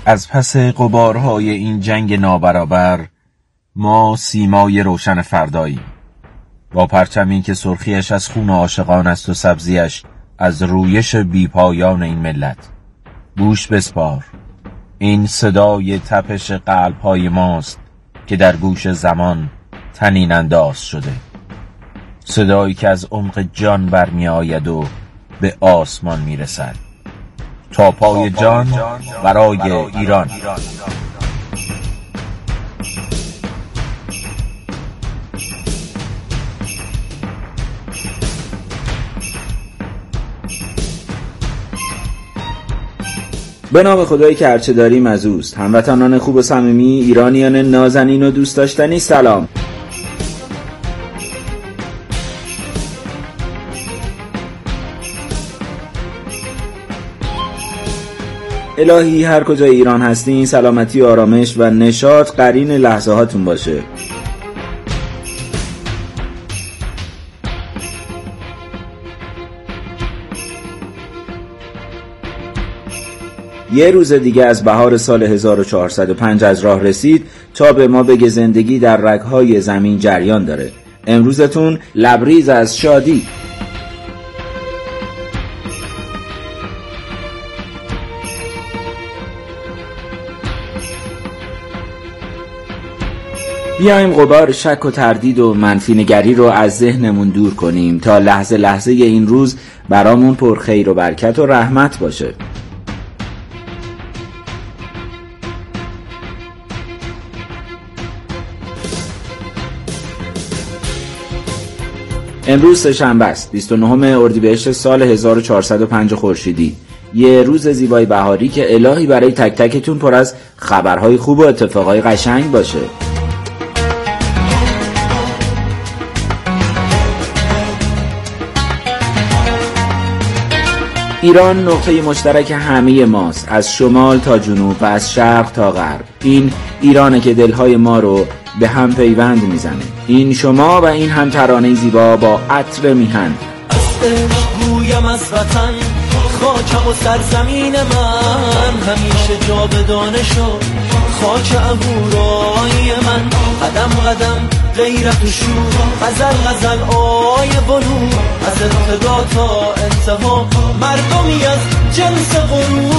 از پس غبارهای این جنگ نابرابر ما سیمای روشن فرداییم، با پرچمی که سرخیش از خون عاشقان است و سبزیش از رویش بیپایان این ملت. گوش بسپار، این صدای تپش قلب‌های ماست که در گوش زمان طنین انداز شده، صدایی که از عمق جان برمی آید و به آسمان می رسد. تا پای جان برای ایران. به نام خدایی که هرچه داریم از اوست. هموطنان خوب و صمیمی، ایرانیان نازنین و دوست داشتنی، سلام. الهی هر کجای ایران هستین سلامتی و آرامش و نشاط قرین لحظه هاتون باشه. یه روز دیگه از بهار سال 1405 از راه رسید تا به ما بگه زندگی در رگ‌های زمین جریان داره. امروزتون لبریز از شادی. بیایم غبار شک و تردید و منفی نگری رو از ذهنمون دور کنیم تا لحظه لحظه این روز برامون پر خیر و برکت و رحمت باشه. امروز سه‌شنبه است، 29 اردیبهشت سال 1405 خورشیدی. یه روز زیبای بهاری که الهی برای تک تکتون پر از خبرهای خوب و اتفاقهای قشنگ باشه. ایران نقطه مشترک همه ماست، از شمال تا جنوب و از شرق تا غرب. این ایرانه که دلهای ما رو به هم پیوند میزنه. این شما و این هم ترانه زیبا با عطر میهن. از عشق گویم از وطن، خاکم و سرزمین من همیشه جاودانه شد. خاک اهورای من قدم قدم غیرت و شور، غزل غزل آی بلور، از ابتدا تا انتها مردمی از جنس غرور.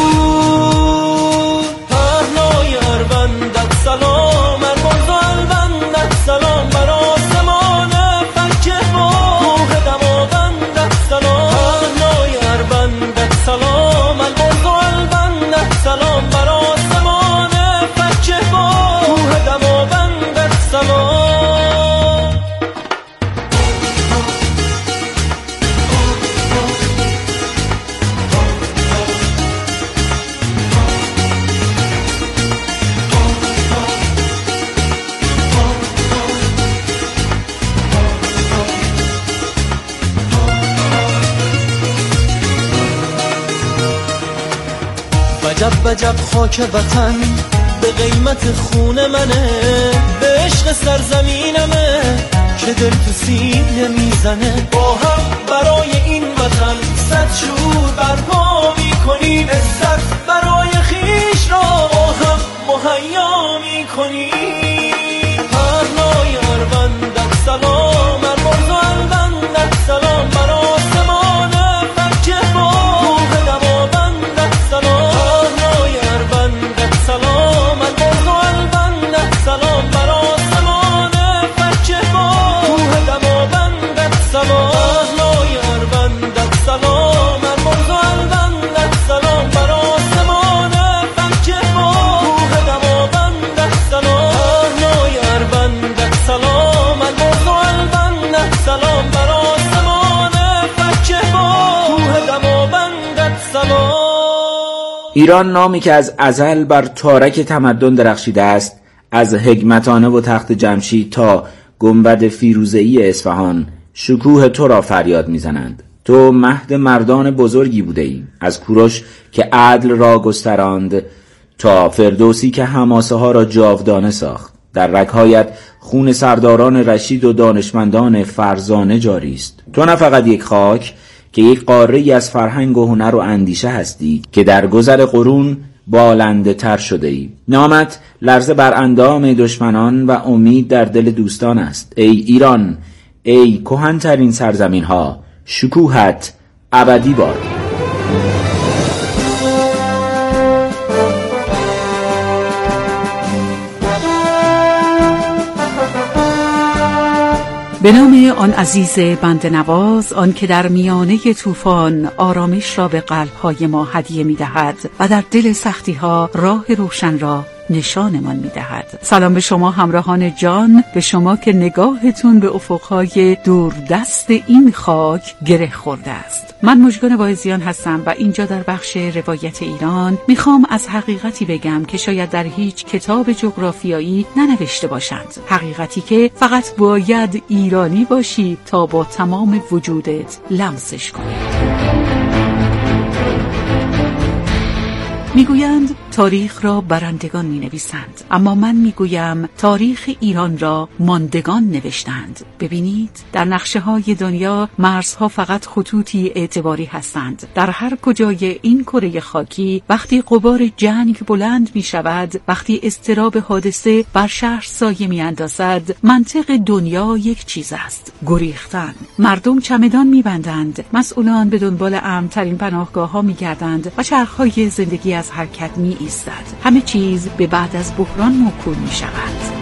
پهنای اروندت سلام، مرموز و البندت سلام، بر آسمان فکه با روح دماوندت سلام. پهنای اروندت سلام، مرموز و البندت سلام، بر آسمان فکه با روح دماوندت سلام. وجب وجب خاک وطن به قیمت خون منه، به عشق سرزمینمه که دل تو سینه میزنه. با هم برای این وطن صد شور برپا میکنیم، عزت برای خیش را با هم مهیا میکنیم. پهنای اروندت سلام، مرموز و البندت سلام، بر آسمان فکه با روح دماوندت سلام. پهنای اروندت سلام، مرموز و البندت سلام، بر آسمان فکه با روح دماوندت سلام. پهنای اروندت سلام، مرموز و البندت سلام، بر آسمان فکه با روح دماوندت سلام. پهنای اروندت سلام، مرموز و البندت سلام، بر آسمان فکه با روح دماوندت سلام. ایران نامی که از ازل بر تارک تمدن درخشیده است، از حکمتانه و تخت جمشید تا گنبد فیروزه‌ای اصفهان شکوه تو را فریاد میزنند. تو مهد مردان بزرگی بوده ای، از کوروش که عدل را گستراند تا فردوسی که حماسه ها را جاودانه ساخت. در رگ‌هایت خون سرداران رشید و دانشمندان فرزانه جاری است. تو نه فقط یک خاک که یک قاره‌ای از فرهنگ و هنر و اندیشه هستی که در گذر قرون بالنده تر شده ای. نامت لرزه بر اندام دشمنان و امید در دل دوستان است. ای ایران، ای کهن‌ترین سرزمین ها، شکوهت ابدی باد. به نام آن عزیز بنده نواز، آن که در میانه طوفان آرامش را به قلب‌های ما هدیه می‌دهد و در دل سختی‌ها راه روشن را نشانمان می‌دهد. سلام به شما همراهان جان، به شما که نگاهتون به افق‌های دوردست این خاک گره خورده است. من مژگان واعظیان هستم و اینجا در بخش روایت ایران میخوام از حقیقتی بگم که شاید در هیچ کتاب جغرافیایی ننوشته باشند. حقیقتی که فقط باید ایرانی باشی تا با تمام وجودت لمسش کنی. میگویند تاریخ را برندگان می نویسند، اما من میگویم تاریخ ایران را ماندگان نوشتند. ببینید، در نقشه های دنیا مرزها فقط خطوطی اعتباری هستند. در هر کجای این کره خاکی وقتی غبار جنگ بلند می شود، وقتی اضطراب حادثه بر شهر سایه می اندازد، منطق دنیا یک چیز است: گریختن. مردم چمدان می بندند، مسئولان به دنبال امن‌ترین پناهگاه ها می گردند و چرخهای زندگی از حرکت می ایستد. همه چیز به بعد از بحران موکول می شود.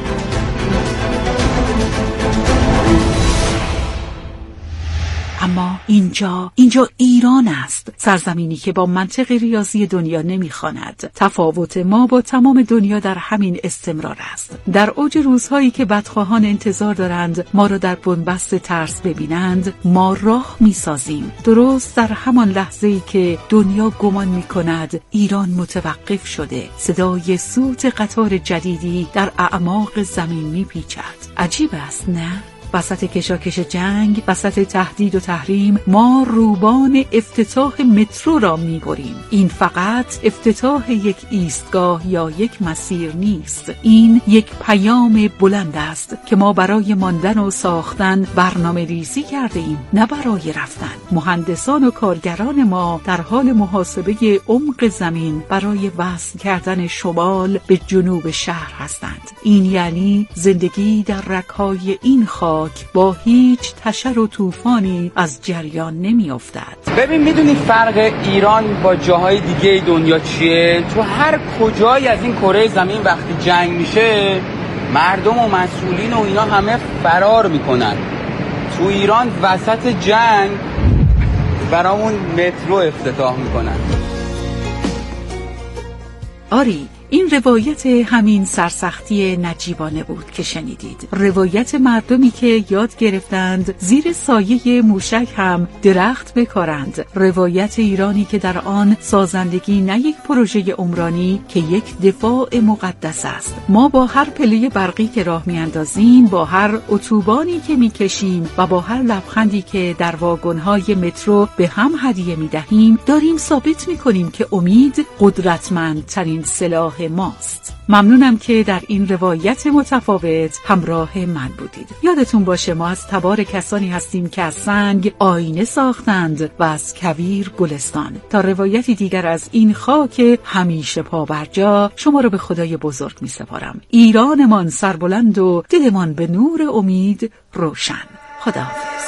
اما اینجا ایران است، سرزمینی که با منطق ریاضی دنیا نمیخواند. تفاوت ما با تمام دنیا در همین استمرار است. در اوج روزهایی که بدخواهان انتظار دارند ما را در بنبست ترس ببینند، ما راه میسازیم. درست در همان لحظه‌ای که دنیا گمان میکند ایران متوقف شده، صدای سوت قطار جدیدی در اعماق زمین میپیچد. عجیب است نه؟ وسط کشاکش جنگ، وسط تهدید و تحریم، ما روبان افتتاح مترو را می‌بریم. این فقط افتتاح یک ایستگاه یا یک مسیر نیست. این یک پیام بلند است که ما برای ماندن و ساختن برنامه ریزی کرده ایم، نه برای رفتن. مهندسان و کارگران ما در حال محاسبه عمق زمین برای وصل کردن شمال به جنوب شهر هستند. این یعنی زندگی در رگ‌های این خاک با هیچ تشر و طوفانی از جریان نمی افتد. ببین، میدونی فرق ایران با جاهای دیگه دنیا چیه؟ تو هر کجایی از این کره زمین وقتی جنگ میشه، مردم و مسئولین و اینا همه فرار میکنن. تو ایران وسط جنگ برامون مترو افتتاح میکنن. آری، این روایت همین سرسختی نجیبانه بود که شنیدید. روایت مردمی که یاد گرفتند زیر سایه موشک هم درخت بکارند. روایت ایرانی که در آن سازندگی نه یک پروژه عمرانی که یک دفاع مقدس است. ما با هر پله برقی که راه میاندازیم، با هر اتوبانی که میکشیم و با هر لبخندی که در واگن‌های مترو به هم هدیه میدهیم، داریم ثابت میکنیم که امید قدرتمندترین سلاح ماست. ممنونم که در این روایت متفاوت همراه من بودید. یادتون باشه ما از تبار کسانی هستیم که از سنگ آینه ساختند و از کویر گلستان. تا روایتی دیگر از این خاک همیشه پابرجا، شما رو به خدای بزرگ می سپارم. ایرانمان سربلند و دلمان به نور امید روشن. خداحافظ.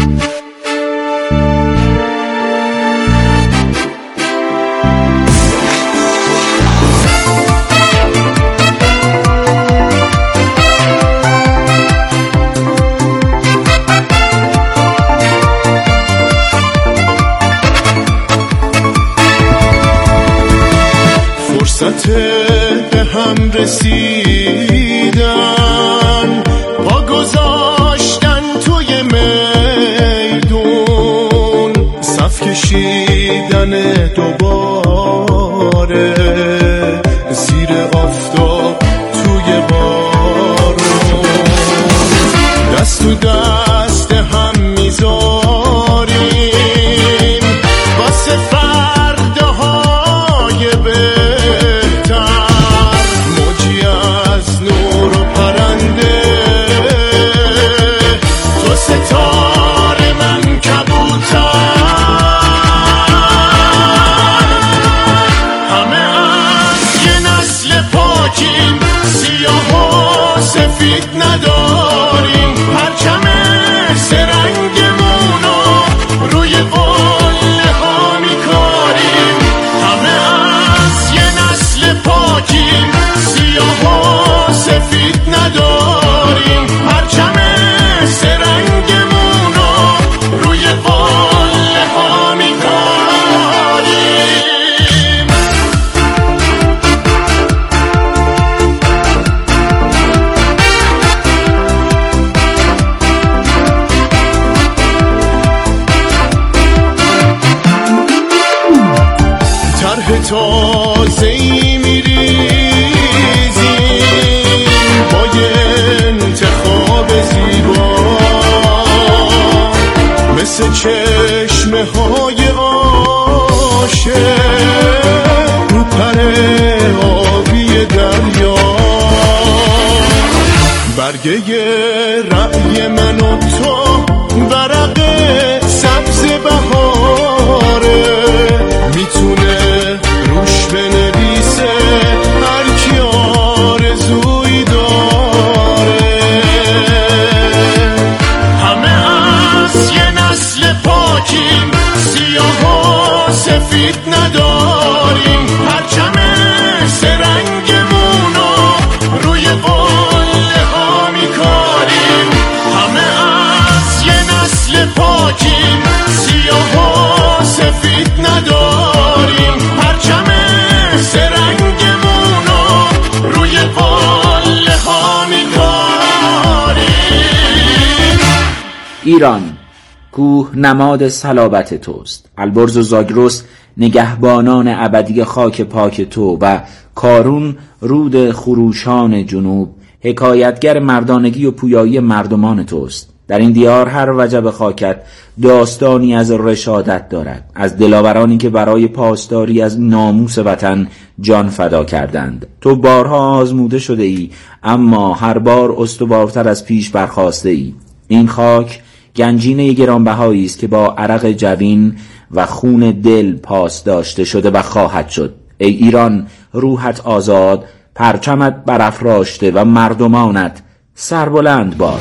فرصت به هم رسیدن، پا گذاشتن توی میدون، صف کشیدن دوباره زیر آفتاب توی بارون، دست تو دست هم میذاریم واسه فرداهای ستاره من کبوتر، مثل چشمه های عاشق رو پر آبی دریا. برگه رأی من و تو ورق سبز بهاره، میتونه روش بنویسه هر کی آرزویی داره. همه از یه نسل پاکیم، سیاه و سفید نداریم، پرچم سرنگمونو روی قله ها میکاریم. همه از یه نسل پاکیم، سیاه و سفید نداریم، پرچم سرنگمونو روی قله ها میکاریم. ایران کوه نماد صلابت توست، البرز و زاگرس نگهبانان ابدی خاک پاک تو و کارون رود خروشان جنوب حکایتگر مردانگی و پویایی مردمان توست. در این دیار هر وجب خاکت داستانی از رشادت دارد، از دلاورانی که برای پاسداری از ناموس وطن جان فدا کردند. تو بارها آزموده شده ای، اما هر بار استوارتر از پیش برخاسته ای. این خاک گنجینه گرانبهایی است که با عرق جبین و خون دل پاس داشته شده و خواهد شد. ای ایران روحت آزاد، پرچمت برافراشته و مردمانت سربلند باد.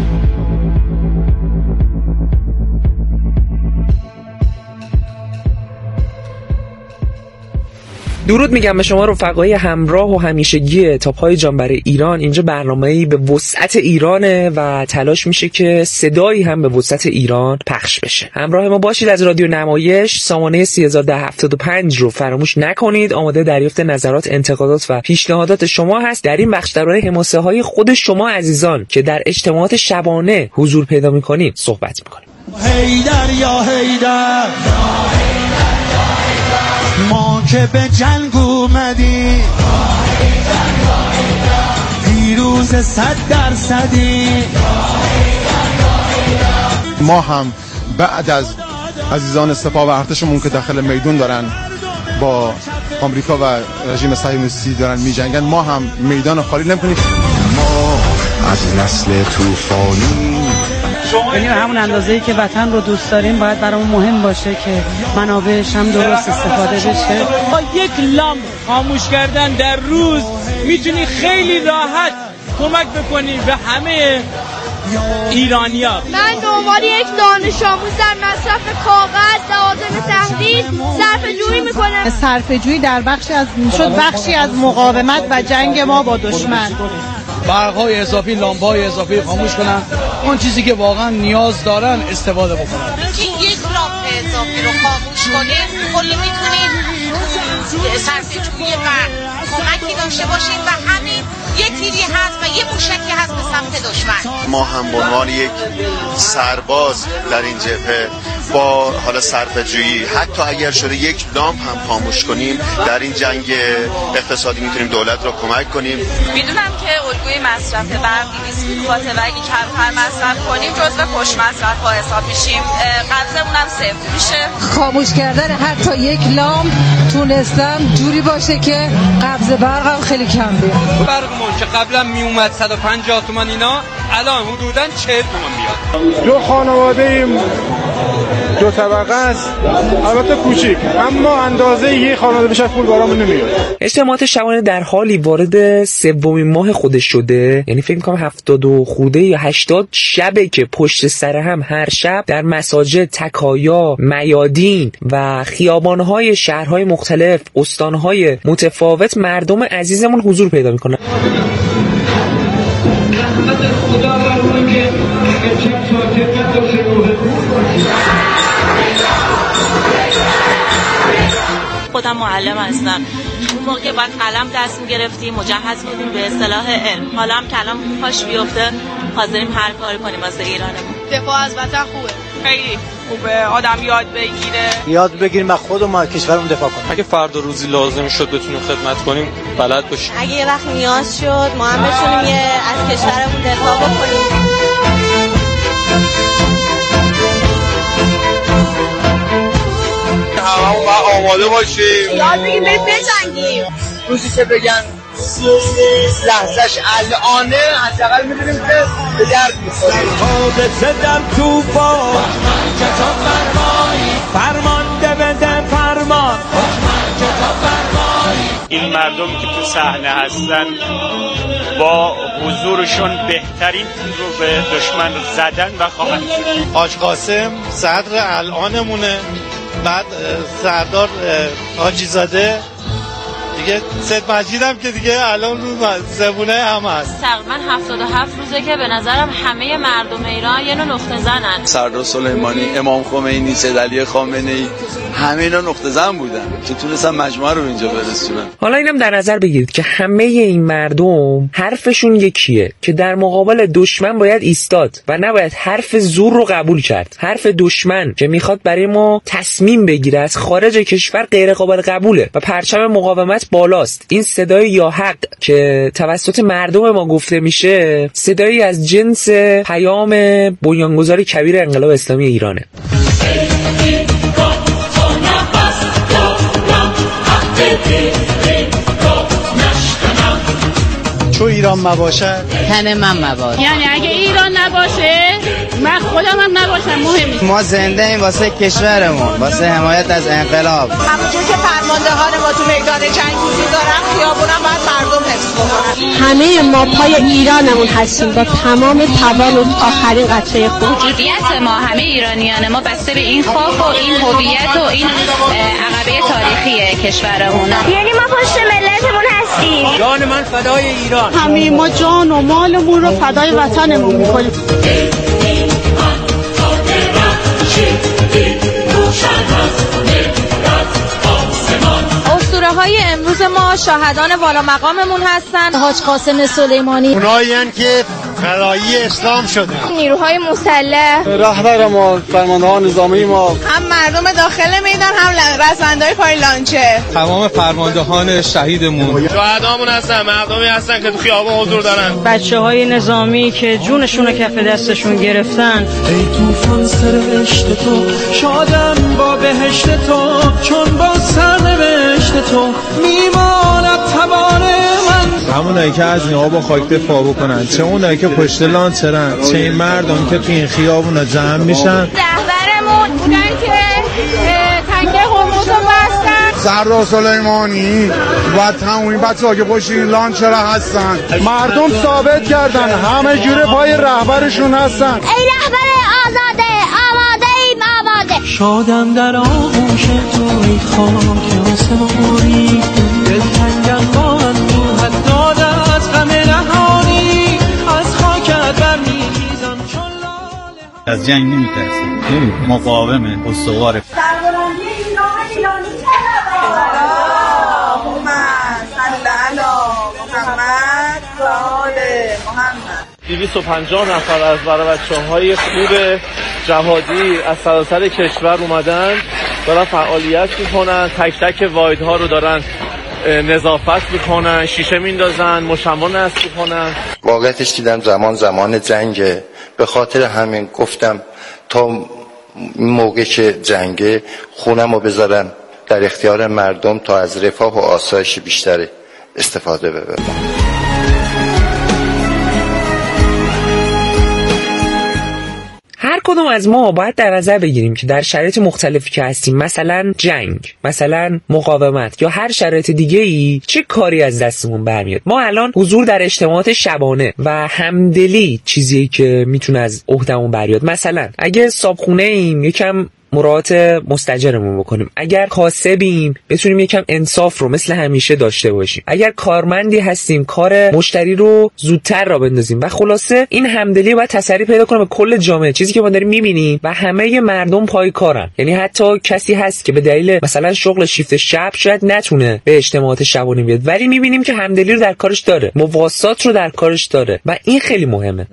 درود میگم به شما رفقای همراه و همیشگی تاپ‌های جان برای ایران. اینجا برنامه‌ای به وسعت ایرانه و تلاش میشه که صدایی هم به وسعت ایران پخش بشه. همراه ما باشید. از رادیو نمایش سامانه 301075 رو فراموش نکنید. آماده دریافت نظرات، انتقادات و پیشنهادات شما هست. در این بخش درباره حماسه‌های خود شما عزیزان که در اجتماعات شبانه حضور پیدا می‌کنید صحبت می‌کنیم. هیدر یا هیدر، ما که به جنگ اومدیم پیروز 100%. ما هم بعد از عزیزان سپاه و ارتشمون که داخل میدون دارن با آمریکا و رژیم صهیونیستی دارن میجنگن، ما هم میدان خالی نمی‌کنیم. ما از نسل طوفانی، یعنی همون اندازه‌ای که وطن رو دوست داریم باید برامون مهم باشه که منابعش هم درست استفاده بشه. با یک لامپ خاموش کردن در روز میتونی خیلی راحت کمک بکنی به همه ایرانی‌ها. من به عنوان یک دانش آموز در مصرف کاغذ، لوازم تحریر صرفه‌جویی میکنم. صرفه‌جویی در بخشی از مقاومت و جنگ ما با دشمن. برق‌های اضافی، لامپ‌های اضافی خاموش کنن، اون چیزی که واقعا نیاز دارن استفاده بکنن. که یک لامپ اضافی رو خاموش کنیم کلی میتونید صرفه‌جویی برق کمکی داشته باشید و همین یه تیری هست و یه موشکی هست به سمت دشمن. ما هم به عنوان یک سرباز در این جبهه با حالا صرفه‌جویی، حتی اگر شده یک لامپ هم خاموش کنیم در این جنگ اقتصادی میتونیم دولت را کمک کنیم. میدونم که الگوی مصرف برق 200 واته و اگه کمتر مصرف کنیم جزو خوش مصرف ها حساب میشیم، قبضمون هم صفر میشه. خاموش کردن حتی یک لامپ تونستم جوری باشه که قبض برقم خیلی کم بیاد. برقمون که قبلا میومد 150 تومان اینا الان حدوداً 40 تومان بیاد. دو خانواده ایم، دو طبقه است، البته کوچیک، اما اندازه یک خانواده بیشتر پول برامون نمیاد. اجتماعات شبانه در حالی وارد سومین ماه خودش شده، یعنی فکر می‌کنم 70 خورده یا 80 شبه که پشت سر هم هر شب در مساجد، تکایا، میادین و خیابان‌های شهرهای مختلف، استان‌های متفاوت مردم عزیزمون حضور پیدا می‌کنن. خودم معلم هستم. اون موقع که باید قلم دست می‌گرفتیم مجهز بودیم به اصطلاح علم. حالا هم کلام پاش بیفته حاضریم هر کاری کنیم واسه ایرانمون. دفاع از وطن خوبه. خیلی خوبه آدم یاد بگیریم و خودمون از کشورمون دفاع کنیم. اگه فردا روزی لازم شد بتونیم خدمت کنیم بلد باشیم. اگه یه وقت نیاز شد ما هم بتونیم از کشورمون دفاع بکنیم. آماده باشیم. یاد بگیم بریم بجنگیم. روزی که بگن لحظهش الانه حداقل میدونیم که به درد میخوریم. در توفان فرمانده بده فرمان. این مردم که تو صحنه هستن با حضورشون بهترین تیم رو به دشمن زدن و خواهند شد. حاج قاسم صدر الانمونه، بعد سردار حاجی زاده دیگه، سید مجید هم که دیگه الان رو زبونه هم هست. تقریبا 77 روزه که به نظرم همه مردم ایران یه نوع نقطه زنن. سردار سلیمانی، امام خمینی، سید علی خامنه‌ای، همه اینا نقطه زن بودن که تونستن مجموعه رو اینجا برسونن. حالا اینم در نظر بگیرید که همه این مردم حرفشون یکیه که در مقابل دشمن باید ایستاد و نباید حرف زور رو قبول کرد. حرف دشمن که میخواد برای ما تصمیم بگیره از خارج کشور غیر قابل قبوله و پرچم مقاومت بالاست. این صدای یا حق که توسط مردم ما گفته میشه صدایی از جنس پیام بنیانگذار کبیر انقلاب اسلامی ایرانه. چو ایران مباشد تن من مباد. یعنی اگه ایران نباشه من خودم هم نباشم مهم نیست. ما زنده ایم واسه کشورمون، واسه حمایت از انقلاب. همونجور که فرماندهان ما تو میدان جنگ حضور دارن، خیابونم باید مردم حفظ کنن. همه ما پای ایرانمون هستیم با تمام توان و آخرین قطره خون. هویت ما، همه ایرانیان ما بسته به این خاک و این هویت و این عقبه تاریخی کشورمون. یعنی ما پشت ملتمون هستیم. جان من فدای ایران. همه ما جان و مالمون رو فدای وطنمون میکنیم. اسطوره‌های امروز ما شاهدان والا مقاممون هستن. حاج قاسم سلیمانی، اونایی هستن که فدایی اسلام شدن. نیروهای مسلح، رهبر ما، فرماندهان نظامی ما، هم مردم داخل میدان، هم رساندهای پای لانچه، تمام فرماندهان شهیدمون، شهدامون هستن، مردمی هستن که تو خیابون حضور دارن. بچه‌های نظامی که جونشون رو کف دستشون گرفتن. ای طوفان سرشت تو، شادم با بهشت تو، چون با سرنوشت تو میماند توان من. همونایی که از نیها با خاک دفاع بکنن، چه اونایی که پشت لانچرن، چه این مردم که تو این خیابونا جمع میشن. رهبرمون بودن که تنگه هرمز رو بستن. سردار سلیمانی و تمامی بچه‌ها که پشت این لانچر هستن، مردم ثابت کردن همه جوره پای رهبرشون هستن. ای رهبر آزاده، آماده ایم آماده. شادم در آغوش توی خاک آسمانی، دلتنگم با اندوهت داده از غم نهانی، از خاکت برمیریزم چون لاله. از جنگ نمیترسیم، مقاومه، استواره. سربلندی ایرانی اللهم صل علی محمد و آل محمد. 250 نفر از بچه‌های خوب جهادی از سراسر کشور اومدن، دارن فعالیت میکنن، تک تک وایدها رو دارن نظافت میکنن، شیشه میندازن، مشما نصب میکنن. واقعیتش دیدم زمان جنگه، به خاطر همین گفتم تا موقع که جنگه خونم رو بذارن در اختیار مردم تا از رفاه و آسایش بیشتر استفاده ببرن. هر کدوم از ما باید در نظر بگیریم که در شرایط مختلفی که هستیم، مثلا جنگ، مثلا مقاومت یا هر شرایط دیگه ای، چه کاری از دستمون برمیاد. ما الان حضور در اجتماعات شبانه و همدلی چیزیه که میتونه از عهدمون بریاد. مثلا اگه صابخونه ایم یکم مراعات مستاجرمون بکنیم، اگر کاسبیم بتونیم یکم انصاف رو مثل همیشه داشته باشیم، اگر کارمندی هستیم کار مشتری رو زودتر را بندازیم و خلاصه این همدلی باید تسری پیدا کنه به کل جامعه. چیزی که ما داریم میبینیم و همه مردم پای کارن، یعنی حتی کسی هست که به دلیل مثلا شغل شیفت شب شاید نتونه به اجتماعات شبانه بیاد، ولی میبینیم که همدلی رو در کارش داره، مواسات رو در کارش داره و این خیلی مهمه.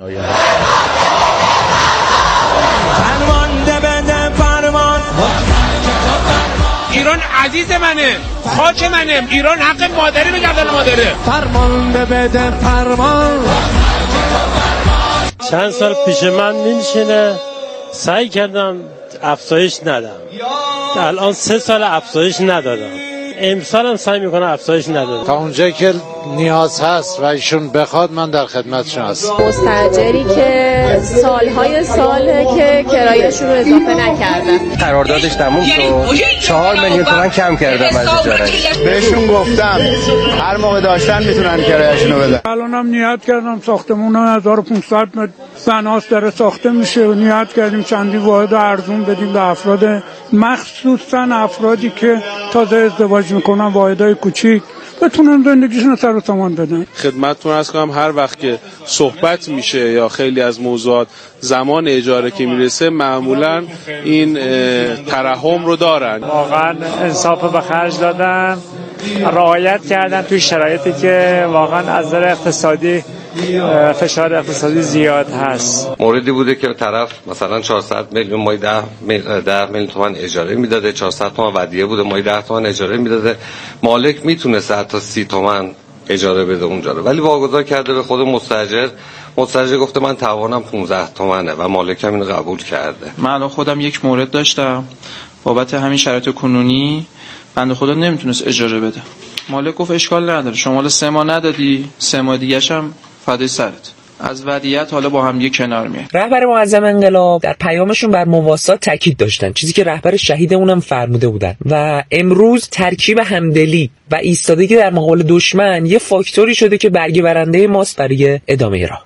ایران عزیز منه، خاک منه، ایران حق مادری به گردن مادره. فرمان بده فرمان. چند سال پیش من میشینه سعی کردم افزایش ندم. الان 3 سال افزایش ندادم. امسال هم سعی میکنم افزایش ندادم. تا اونجایی که نیاز هست و ایشون بخواد من در خدمتشون هستم. مستاجری که سالهای ساله که کرایه‌شون رو اضافه نکردن. قراردادش تموم شد. 4 میلیون تومان کم کردم از اجارهش. بهشون گفتم هر موقع داشتن میتونن کرایه‌شون رو بدن. الانم نیت کردم ساختمون 1500 متر سناس داره ساخته میشه و نیت کردیم چندی واحد ارزون بدیم به افراد، مخصوصا افرادی که تازه ازدواج میکنن، واحدهای کوچیک بتونن زندگیشون رو سر و سامان بدن. خدمتتون عرض کنم هر وقت که صحبت میشه یا خیلی از موضوعات زمان اجاره که میرسه معمولا این ترحم رو دارن. واقعا انصاف به خرج دادن، رعایت کردن توی شرایطی که واقعا از نظر اقتصادی فشار اقتصادی زیاد هست. موردی بوده که طرف مثلا 400 میلیون مای 10 میلیون تومان اجاره میداده، 400 تومان ودیعه بوده، مای 10 تومان اجاره میداده، مالک میتونسته حتی 30 تومان اجاره بده اونجا رو، ولی واگذار کرده به خود مستاجر گفته من توانم 15 تومنه و مالکم اینو قبول کرده. من الان خودم یک مورد داشتم بابت همین شرایط کنونی بنده خدا نمیتونست اجاره بده. مالک گفت اشکال نداره، شما حالا 3 ماه ندادی، 3 ماه دیگه‌ش هم فدای سرت. از ودیعت حالا با هم کنار میاد. رهبر معظم انقلاب در پیامشون بر مواسات تاکید داشتن، چیزی که رهبر شهیدمون هم فرموده بودن، و امروز ترکیب همدلی و ایستادگی در مقابل دشمن یه فاکتوری شده که برگه برنده ماست برای ادامه راه.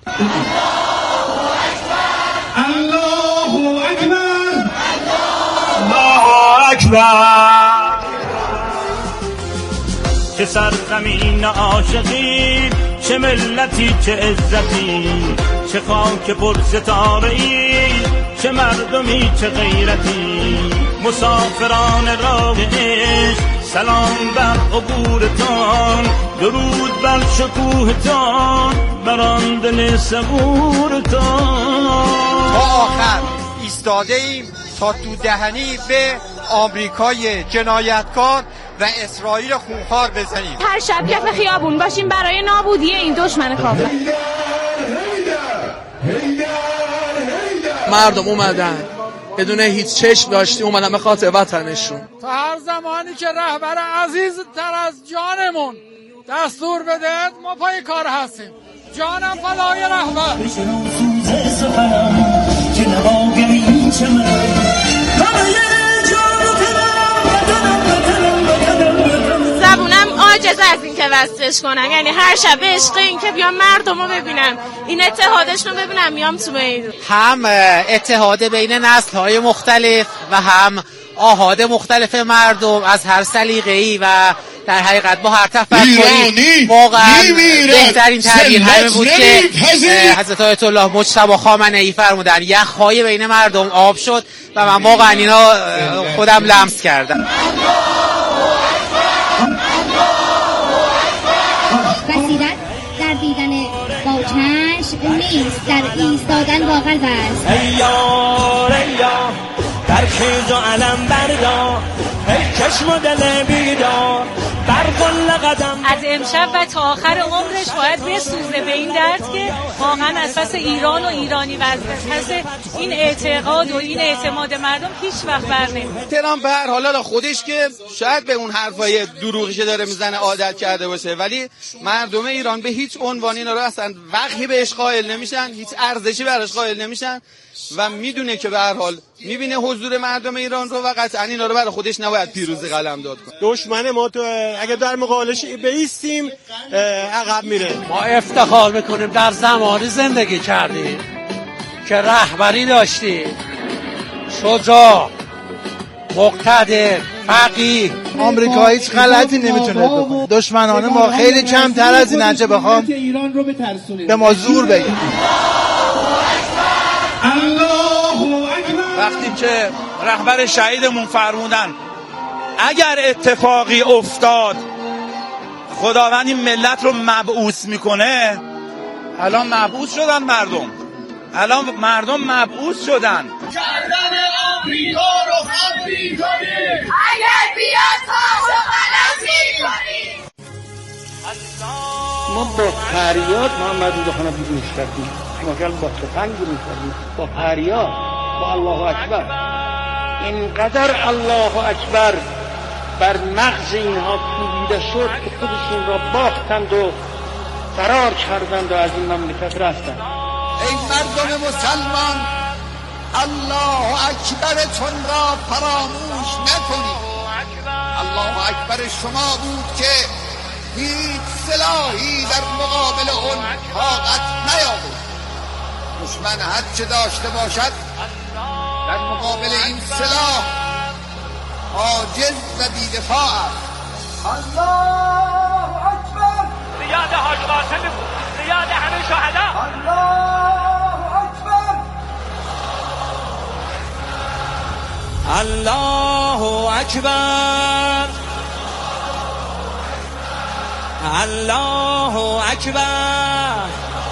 الله اکبر، الله اکبر. چه سرزمین عاشقی، چه ملتی، چه عزتی، چه خاک پر ستاره‌ای، چه مردمی، چه غیرتی. مسافران راه عشق سلام بر عبورتان، درود بر شکوهتان، بر آن دل صبورتان. تا آخر ایستاده ایم تا تو دهنی به آمریکای جنایتکار و اسرائیل خونخوار بزنیم. هر شب کف خیابون باشیم برای نابودی این دشمن کافر. مردم اومدن بدون هیچ چشم داشتی، اومدن به خاطر وطنشون. تا هر زمانی که رهبر عزیز تر از جانمون دستور بده ما پای کار هستیم. جانم فدای رهبر. زبونم عاجز از این که وصفش کنم، یعنی هر شب عشق این که بیام مردم رو ببینم، این اتحادش رو ببینم، میام تو میدون. هم اتحاد بین نسل‌های مختلف و هم آحاد مختلف مردم از هر سلیقه‌ای و در حقیقت با هر تفکری واقعا بهترین تعبیر همین بود که حضرت آیت الله مجتبی خامنه‌ای فرمودن، یخ‌های بین مردم آب شد و من واقعا اینا خودم لمس کردم. بصیرت در دیدن با چشم نیست، در ایستادن با قلب است. ای یار ای یار در خیز و علم بردار، ای چشم و دل بیدار بر کل قدم. از امشب و تا آخر عمرش باید بسوزه به این درد که واقعا از پس ایران و ایرانی و از پس این اعتقاد و این اعتماد مردم هیچ وقت بر نمیاد. ترامپ به هر حال خودش که شاید به اون حرفای دروغی که داره میزنه عادت کرده باشه، ولی مردم ایران به هیچ عنوان اینا رو اصلا وقتی بهش قائل نمیشن، هیچ ارزشی براش قائل نمیشن و میدونه که به هر حال میبینه حضور مردم ایران رو و قطعا اینا رو برای خودش نباید پیروزی قلمداد کنه. دشمن ما تو اگه در مقابلش بیستیم عقب میره. ما افتخار میکنیم در زمانی زندگی کردیم که رهبری داشتیم شجاع، مقتدر، فقیه. آمریکا هیچ غلطی نمیتونه بکنه. دشمنان ما خیلی کمتر از این انچه بخوام به ما زور بگیم. وقتی که رهبر شهیدمون فرمودن اگر اتفاقی افتاد خداوند این ملت رو مبعوث میکنه، الان مبعوث شدن مردم، الان مردم مبعوث شدن. کردن آمریکا رو خبری کنی، اگر بیاد تاشو غلطی کنی. ما با فریاد محمد رضا خان بیرونش کردیم، ما با تفنگ بیرونش کردیم، با فریاد. با الله اکبر. اینقدر الله اکبر بر مغز اینها کوبیده شد که خودشون را باختند و فرار کردند و از این مملکت رفتند. ای مردم مسلمان، الله اکبرتون را فراموش نکنید. الله اکبر شما بود که هیچ سلاحی در مقابل اون طاقت نیاورد. دشمن هر چه داشته باشد در مقابل این سلاح عاجز و بی‌دفاع است. الله اکبر. ریاد حاج قاسم، ریاد همه شهدا. الله اکبر. الله اکبر. الله اکبر.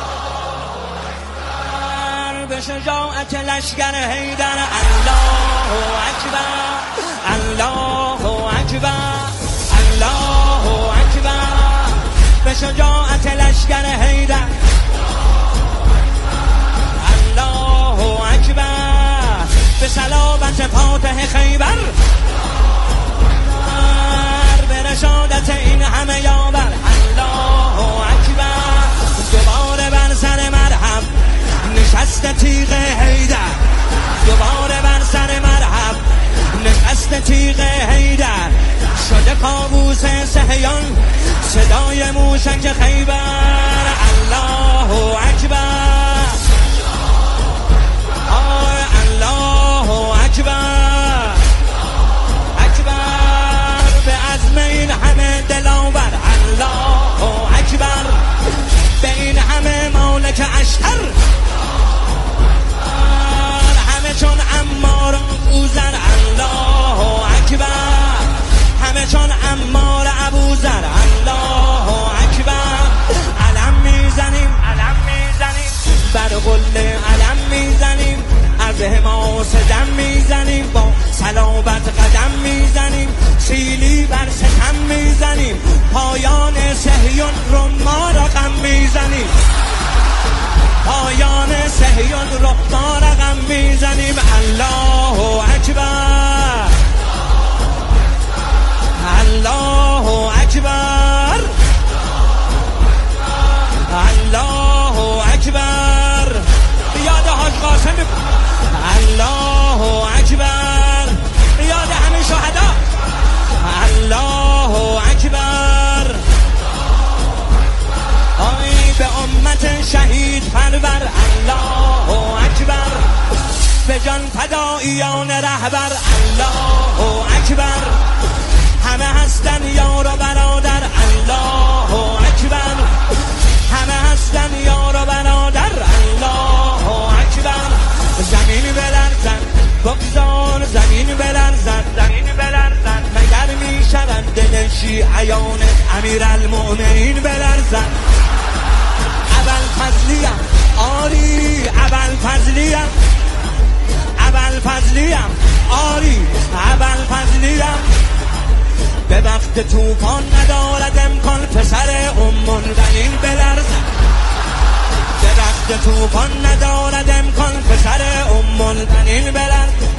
به شجاعت لشکر حیدر. الله اکبر. الله اکبر. الله اکبر. به شجاعت لشکر حیدر. الله اکبر. به صلابت فاتح خیبر. به رشادت این همه یاور. الله اکبر. دوباره بر سر مرهم نشست تیغ حیدر. دوباره بر سر مرهم نشست تیغ حیدر. شده کابوس صهیون صدای موشک خیبر. الله اکبر. الله اکبر. اکبر به عزم این همه دلاور. الله اکبر به این همه مالک اشتر. همه چون عمار ابوذر. الله اکبر. همه چون عمار ابوذر. الله اکبر. علم میزنیم، علم میزنیم، بر قله علم میزنیم، از حماس دم میزنیم، با صلابت قدم میزنیم، سیلی بر ستم میزنیم، پایان صهیون رو ما رقم میزنیم، پایان صهیون رو ما رقم میزنیم. الله اکبر. الله اکبر. الله اکبر. یاد حاج قاسم. الله اکبر. یاد همه شهدا. الله اکبر. آی به امت شهید پرور. الله اکبر. به جان فداییان رهبر. الله اکبر. همه هستن یار و برادر. الله اکبر. همه هستن یار و برادر. الله اکبر. زمین بلرزد بگذار زمین بلرزد، زمین بلرزد، مگر می شود دل شیعیان امیرالمؤمنین بلرزد. ابوالفضلیم آری، ابوالفضلیم، ابوالفضلیم آری، ابوالفضلیم. به وقت طوفان ندارد امکان پسر المنذرین بلرزد. به وقت طوفان ندارد امکان پسر المنذرین بلرزد.